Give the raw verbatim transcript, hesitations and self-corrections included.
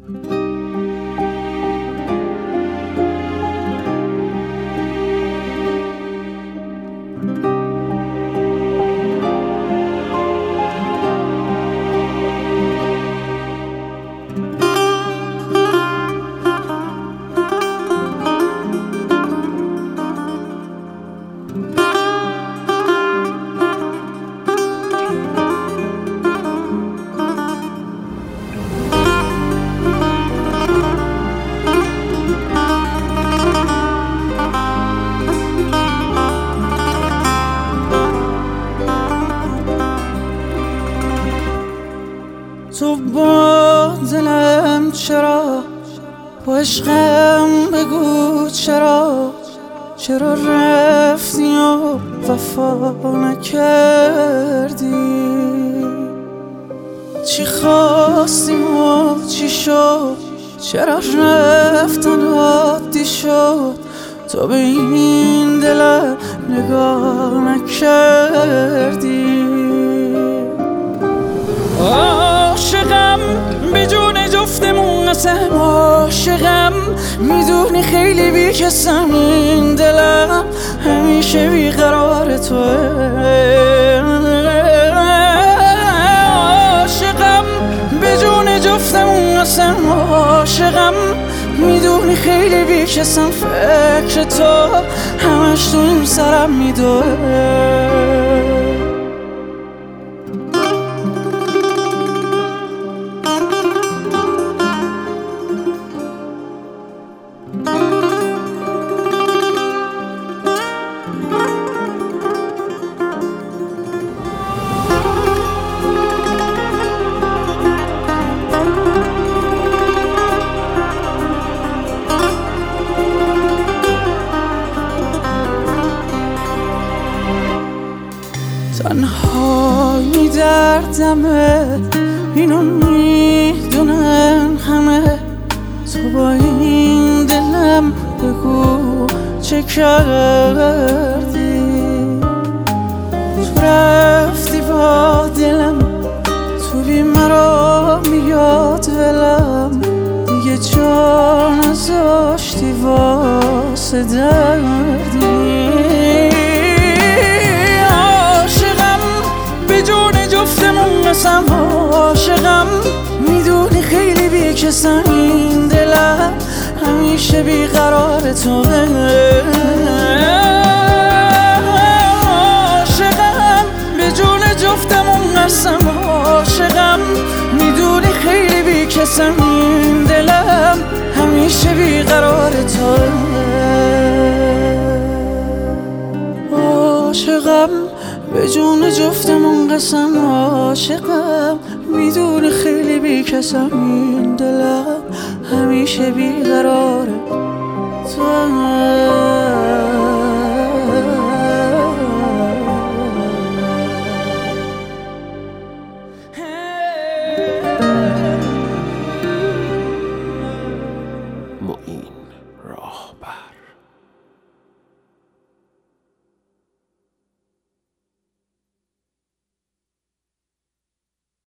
تو با دلم چرا، با عشقم بگو چرا، چرا رفتی و وفا نکردی؟ چی خواستیم و چی شد، چرا رفتن عادی شد؟ تو به این دلم نگاه نکردی. عاشقم بدون جفتمون قسم، عاشقم میدونی خیلی بیکسم، این دلم همیشه بیقرار توه. عاشقم بدون جفتمون قسم، عاشقم میدونی خیلی بیکسم، فکر تو همش تو این سرم میدوه. تنهایی دردمه، اینو میدونن همه، تو با این دلم بگو چه کردی؟ تو رفتی با دلم، تو بی مرا میاد ولم، دیگه جا نذاشتی واسه دردی. قسم عاشقم میدونی خیلی بیکسم، این دلم همیشه بیقرار توه. عاشقم به جون جفتمون قسم، عاشقم میدونی خیلی بیکسم، این دلم همیشه بیقرار توه. عاشقم به جون جفتمون قسم، عاشقم میدونی خیلی بیکسم، این دلم همیشه بیقراره تو.